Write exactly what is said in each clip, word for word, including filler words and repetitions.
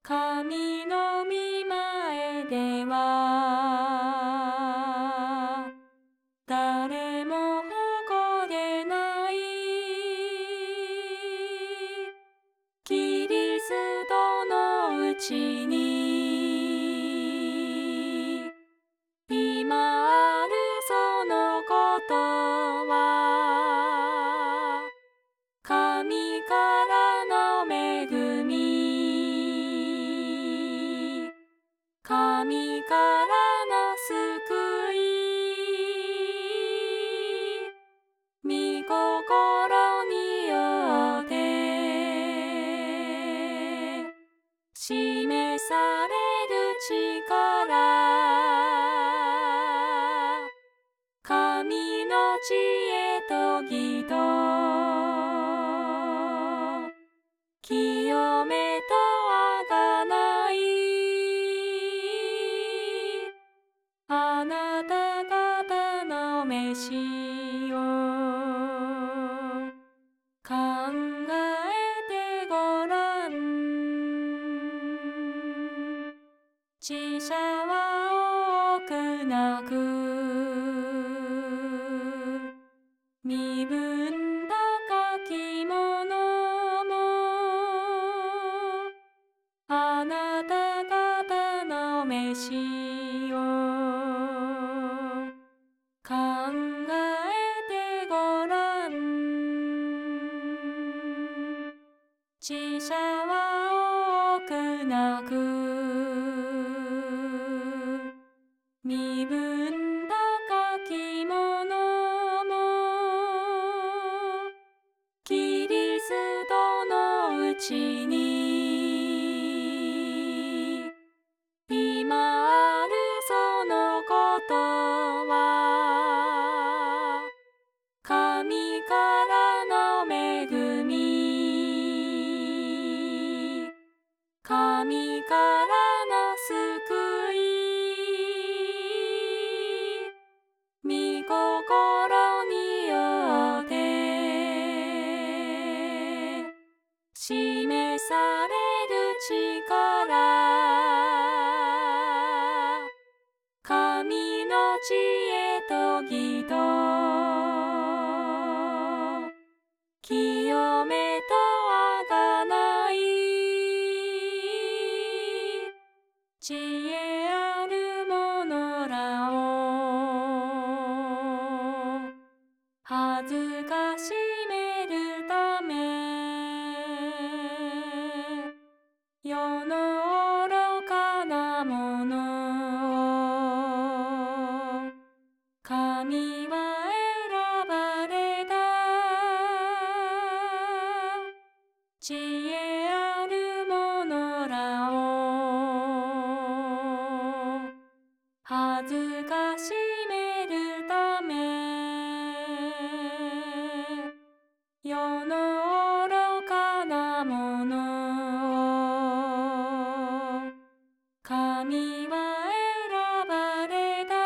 神の御前では誰も誇れない。キリストのうちに今あるそのことは神からの恵み、神からの救い、御心によって示される力、神の知恵と義と清めと贖い、あなた方の召しを考えてごらん。死者は多くなく、身分高き者もあなた方の召しを考えてごらん。死者は多くなく、身分高き者もキリストのうちに今あるそのことは神からの恵み、神からの救い、御心によって示される力、神の知恵と義と清めと贖い、知恵ある者らを恥ずかしめるため、世の愚かなものを神は選ばれた。知恵ある者らを恥ずかしめるため、世の愚かなものを神は選ばれた。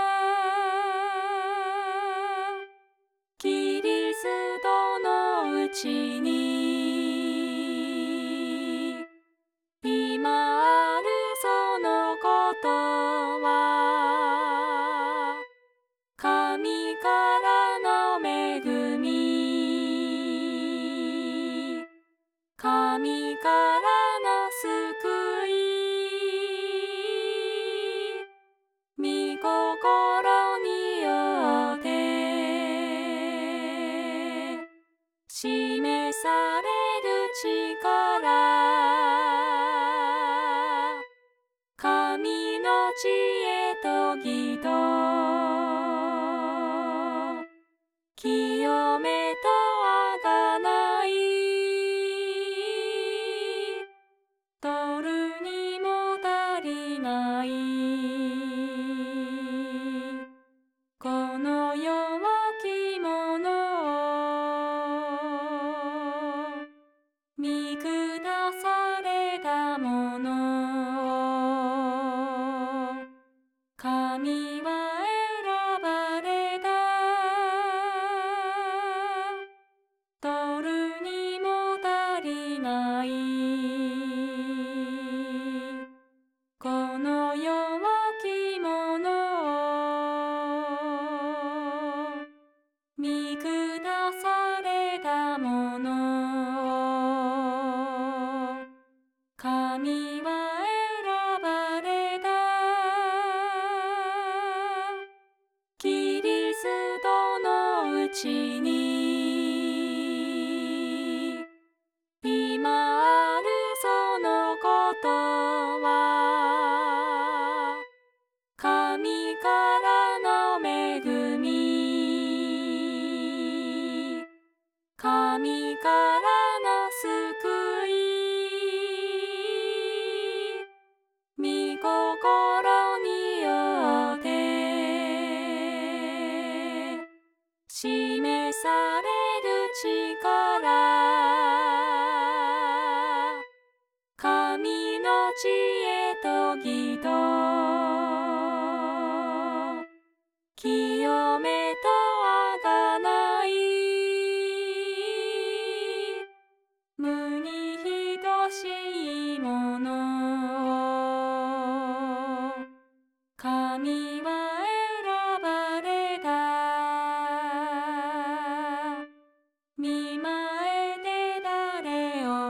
キリストのうちに今あるそのことは神からの恵み、神からの救い、御心によって示される力、神の知恵と義と清めと贖い、取るにも足りないこの弱き者を見下されたものを神は選ばれた。取るにも足りないちに今あるそのことは神からの恵み、神からの救い、御心によって示される力、神の知恵と義と清めと贖い、無に等しいもの、神は選ばれた。見前で誰を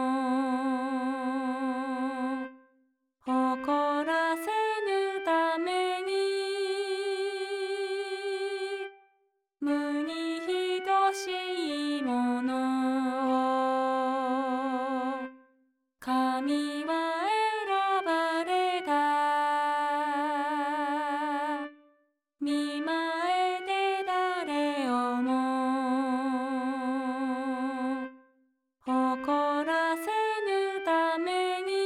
も誇らせぬために、無に等しいもの、神は選ばれた。見前で誰をも誇らせぬために、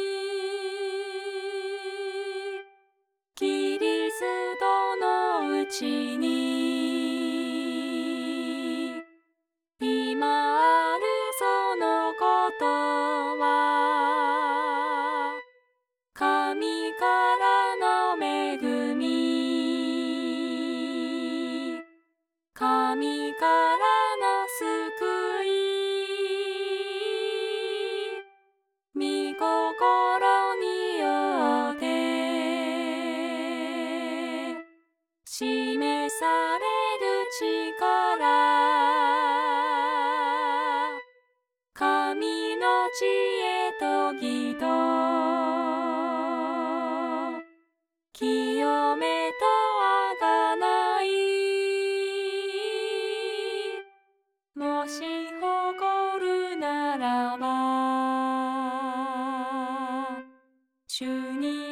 キリストのうちに今あるそのことは神からの恵み、神からの救い、御心によって示される力、神の知恵と義と清めと贖い、もし誇るならば主に